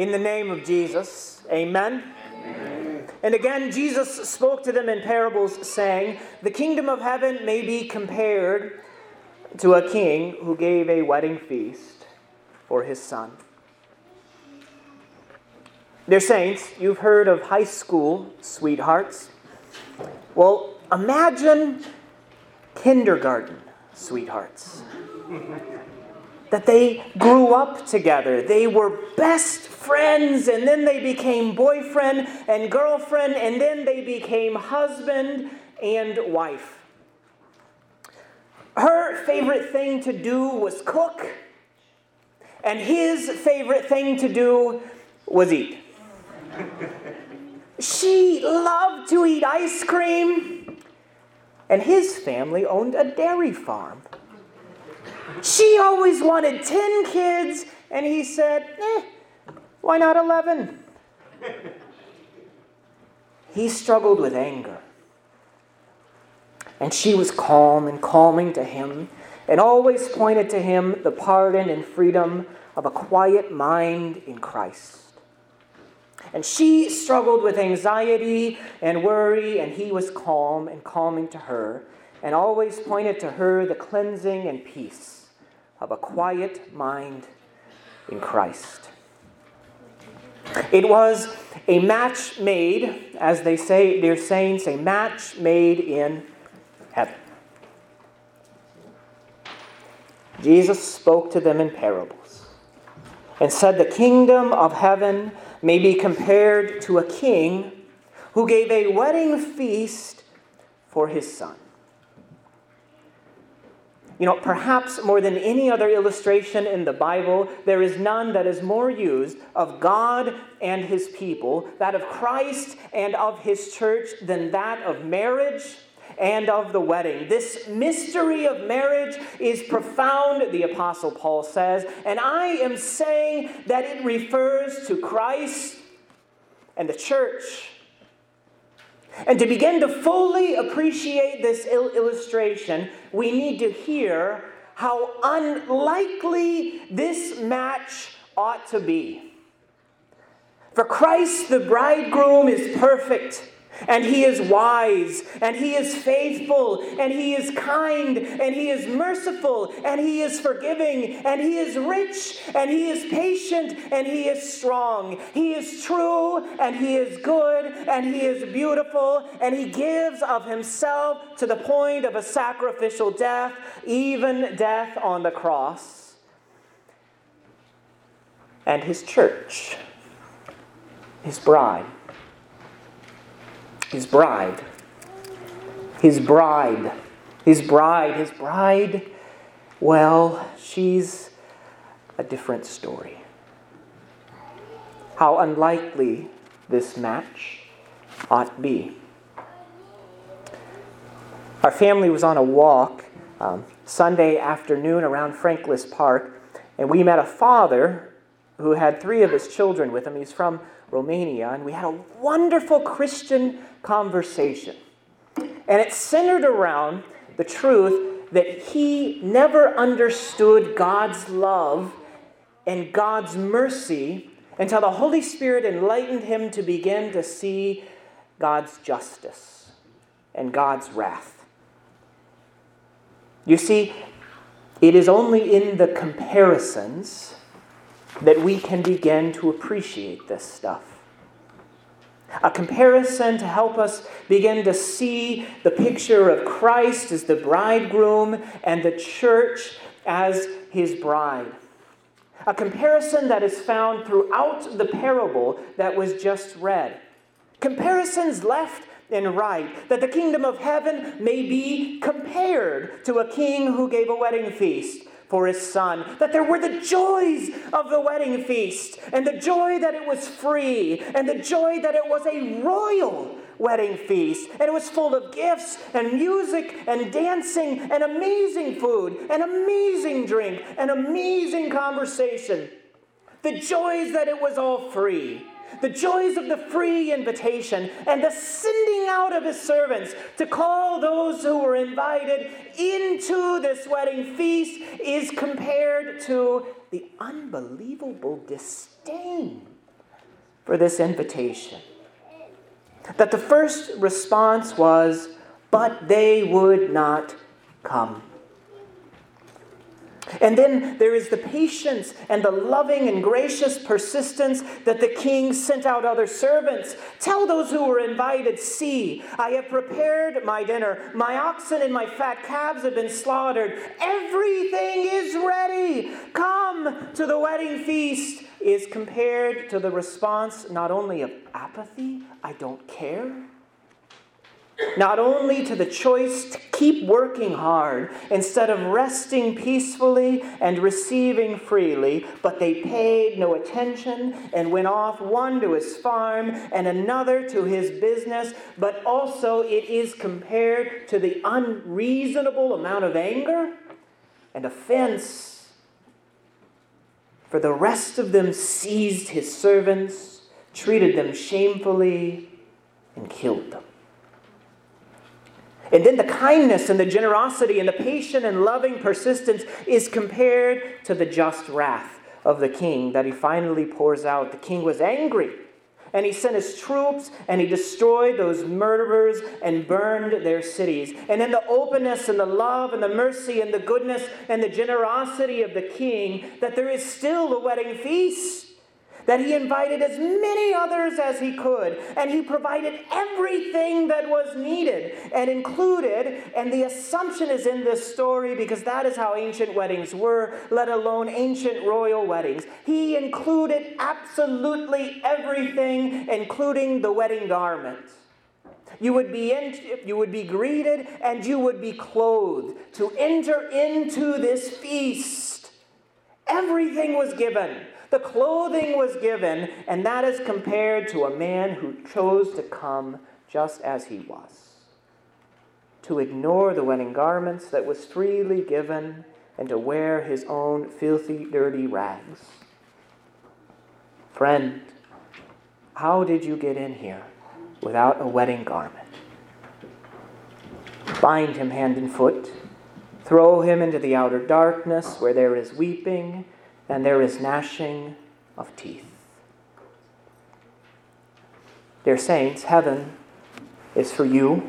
In the name of Jesus, amen. Amen. And again, Jesus spoke to them in parables, saying, "The kingdom of heaven may be compared to a king who gave a wedding feast for his son." Dear saints, you've heard of high school sweethearts. Well, imagine kindergarten sweethearts. That they grew up together. They were best friends, and then they became boyfriend and girlfriend, and then they became husband and wife. Her favorite thing to do was cook, and his favorite thing to do was eat. She loved to eat ice cream, and his family owned a dairy farm. She always wanted 10 kids, and he said, why not 11? He struggled with anger. And she was calm and calming to him, and always pointed to him the pardon and freedom of a quiet mind in Christ. And she struggled with anxiety and worry, and he was calm and calming to her, and always pointed to her the cleansing and peace of a quiet mind in Christ. It was a match made, as they say, dear saints, a match made in heaven. Jesus spoke to them in parables and said, "The kingdom of heaven may be compared to a king who gave a wedding feast for his son." You know, perhaps more than any other illustration in the Bible, there is none that is more used of God and his people, that of Christ and of his church, than that of marriage and of the wedding. This mystery of marriage is profound, the Apostle Paul says, and I am saying that it refers to Christ and the church. And to begin to fully appreciate this illustration, we need to hear how unlikely this match ought to be. For Christ, the bridegroom, is perfect, and he is wise, and he is faithful, and he is kind, and he is merciful, and he is forgiving, and he is rich, and he is patient, and he is strong. He is true, and he is good, and he is beautiful, and he gives of himself to the point of a sacrificial death, even death on the cross. And his church, his bride, his bride, his bride, his bride, his bride, well, she's a different story. How unlikely this match ought be. Our family was on a walk Sunday afternoon around Franklis Park, and we met a father who had 3 of his children with him. He's from Romania, and we had a wonderful Christian conversation. And it centered around the truth that he never understood God's love and God's mercy until the Holy Spirit enlightened him to begin to see God's justice and God's wrath. You see, it is only in the comparisons that we can begin to appreciate this stuff. A comparison to help us begin to see the picture of Christ as the bridegroom and the church as his bride. A comparison that is found throughout the parable that was just read. Comparisons left and right, that the kingdom of heaven may be compared to a king who gave a wedding feast for his son, that there were the joys of the wedding feast, and the joy that it was free, and the joy that it was a royal wedding feast, and it was full of gifts and music and dancing and amazing food and amazing drink and amazing conversation. The joys that it was all free. The joys of the free invitation and the sending out of his servants to call those who were invited into this wedding feast is compared to the unbelievable disdain for this invitation. That the first response was, but they would not come. And then there is the patience and the loving and gracious persistence that the king sent out other servants. Tell those who were invited, see, I have prepared my dinner. My oxen and my fat calves have been slaughtered. Everything is ready. Come to the wedding feast, is compared to the response not only of apathy, I don't care, not only to the choice to keep working hard instead of resting peacefully and receiving freely, but they paid no attention and went off, one to his farm and another to his business, but also it is compared to the unreasonable amount of anger and offense. For the rest of them seized his servants, treated them shamefully, and killed them. And then the kindness and the generosity and the patient and loving persistence is compared to the just wrath of the king that he finally pours out. The king was angry, and he sent his troops, and he destroyed those murderers and burned their cities. And in the openness and the love and the mercy and the goodness and the generosity of the king, that there is still a wedding feast, that he invited as many others as he could, and he provided everything that was needed and included, and the assumption is in this story because that is how ancient weddings were, let alone ancient royal weddings. He included absolutely everything, including the wedding garment. You would be greeted and you would be clothed to enter into this feast. Everything was given. The clothing was given, and that is compared to a man who chose to come just as he was. To ignore the wedding garments that was freely given and to wear his own filthy, dirty rags. Friend, how did you get in here without a wedding garment? Bind him hand and foot. Throw him into the outer darkness where there is weeping and there is gnashing of teeth. Dear saints, heaven is for you.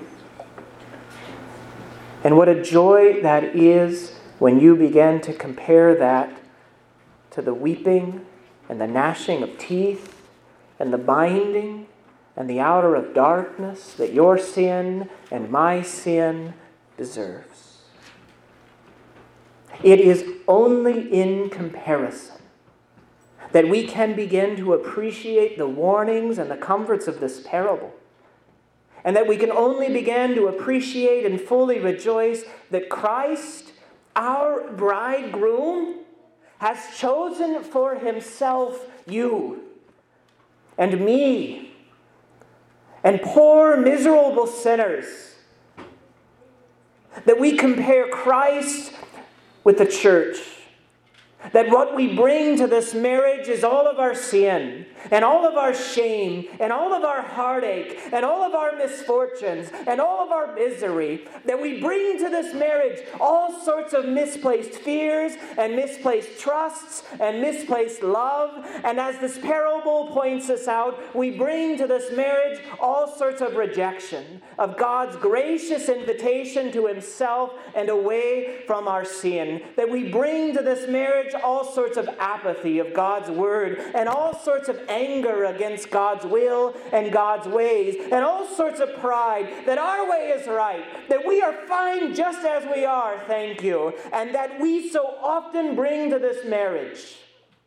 And what a joy that is when you begin to compare that to the weeping and the gnashing of teeth and the binding and the outer of darkness that your sin and my sin deserves. It is only in comparison that we can begin to appreciate the warnings and the comforts of this parable. And that we can only begin to appreciate and fully rejoice that Christ, our bridegroom, has chosen for himself you and me and poor, miserable sinners. That we compare Christ with the church. That what we bring to this marriage is all of our sin, and all of our shame, and all of our heartache, and all of our misfortunes, and all of our misery. That we bring to this marriage all sorts of misplaced fears, and misplaced trusts, and misplaced love. And as this parable points us out, we bring to this marriage all sorts of rejection of God's gracious invitation to himself and away from our sin. That we bring to this marriage all sorts of apathy of God's word, and all sorts of anger against God's will and God's ways, and all sorts of pride that our way is right, that we are fine just as we are, thank you, and that we so often bring to this marriage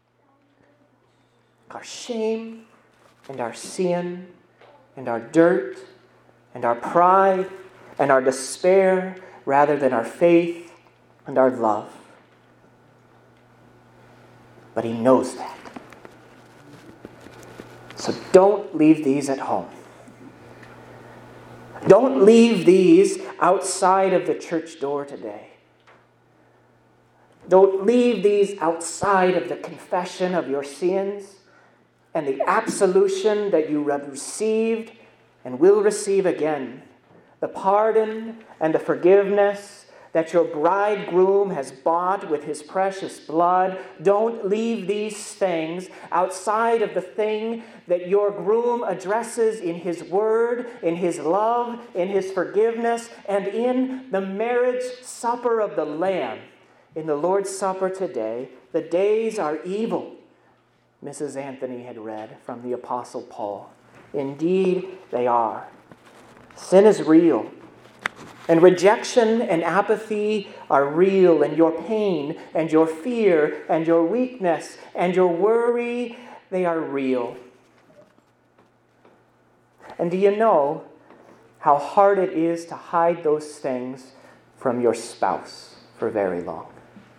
our shame and our sin and our dirt and our pride and our despair rather than our faith and our love. But he knows that. So don't leave these at home. Don't leave these outside of the church door today. Don't leave these outside of the confession of your sins and the absolution that you have received and will receive again. The pardon and the forgiveness that your bridegroom has bought with his precious blood. Don't leave these things outside of the thing that your groom addresses in his word, in his love, in his forgiveness, and in the marriage supper of the Lamb. In the Lord's Supper today, the days are evil, Mrs. Anthony had read from the Apostle Paul. Indeed, they are. Sin is real. And rejection and apathy are real, and your pain and your fear and your weakness and your worry, they are real. And do you know how hard it is to hide those things from your spouse for very long?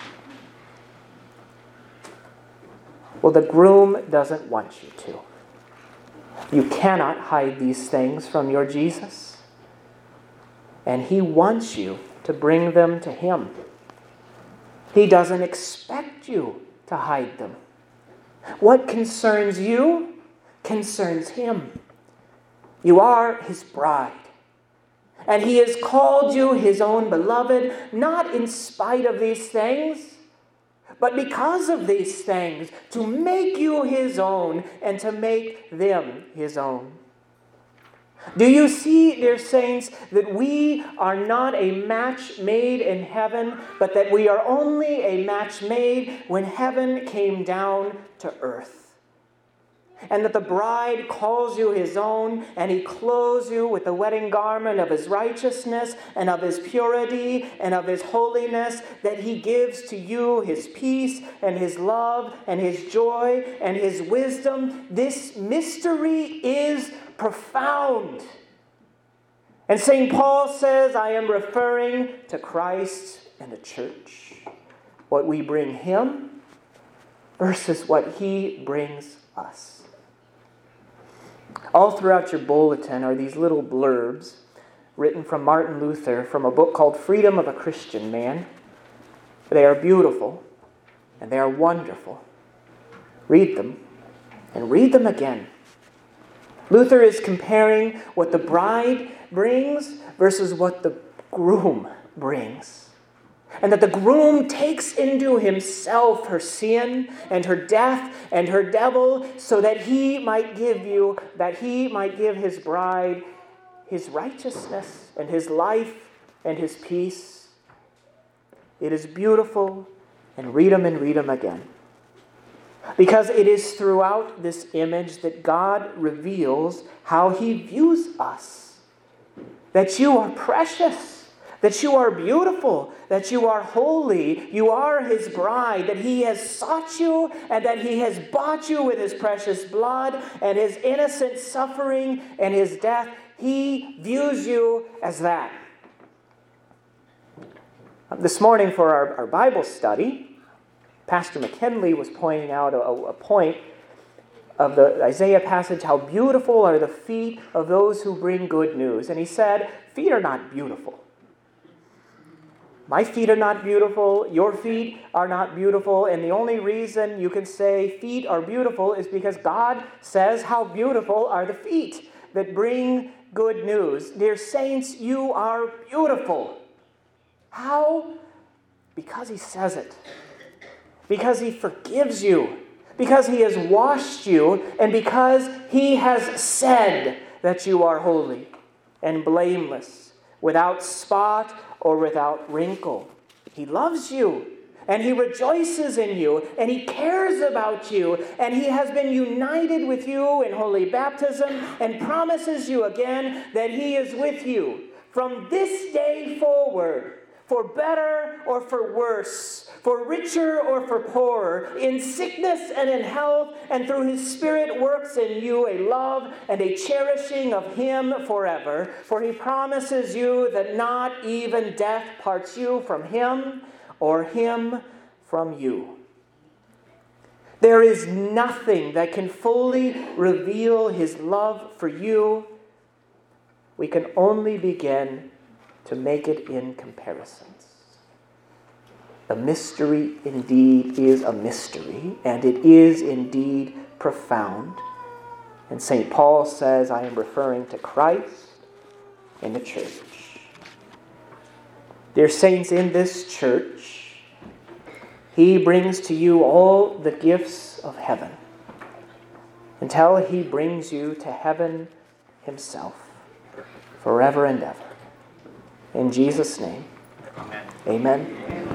Well, the groom doesn't want you to. You cannot hide these things from your Jesus. And he wants you to bring them to him. He doesn't expect you to hide them. What concerns you concerns him. You are his bride. And he has called you his own beloved, not in spite of these things, but because of these things, to make you his own and to make them his own. Do you see, dear saints, that we are not a match made in heaven, but that we are only a match made when heaven came down to earth? And that the bride calls you his own, and he clothes you with the wedding garment of his righteousness and of his purity and of his holiness, that he gives to you his peace and his love and his joy and his wisdom. This mystery is profound. And St. Paul says, I am referring to Christ and the church. What we bring him versus what he brings us. All throughout your bulletin are these little blurbs written from Martin Luther from a book called Freedom of a Christian Man. They are beautiful and they are wonderful. Read them and read them again. Luther is comparing what the bride brings versus what the groom brings. And that the groom takes into himself her sin and her death and her devil so that he might give his bride his righteousness and his life and his peace. It is beautiful, and read them again. Because it is throughout this image that God reveals how he views us. That you are precious, that you are beautiful, that you are holy, you are his bride, that he has sought you and that he has bought you with his precious blood and his innocent suffering and his death. He views you as that. This morning for our Bible study, Pastor McKinley was pointing out a point of the Isaiah passage, how beautiful are the feet of those who bring good news. And he said, feet are not beautiful. My feet are not beautiful. Your feet are not beautiful. And the only reason you can say feet are beautiful is because God says how beautiful are the feet that bring good news. Dear saints, you are beautiful. How? Because he says it. Because he forgives you, because he has washed you, and because he has said that you are holy and blameless, without spot or without wrinkle. He loves you, and he rejoices in you, and he cares about you, and he has been united with you in holy baptism, and promises you again that he is with you from this day forward, for better or for worse, for richer or for poorer, in sickness and in health, and through his Spirit works in you a love and a cherishing of him forever. For he promises you that not even death parts you from him, or him from you. There is nothing that can fully reveal his love for you. We can only begin to make it in comparisons. The mystery indeed is a mystery, and it is indeed profound. And St. Paul says, I am referring to Christ and the church. Dear saints, in this church, He brings to you all the gifts of heaven until He brings you to heaven Himself forever and ever. In Jesus' name, amen.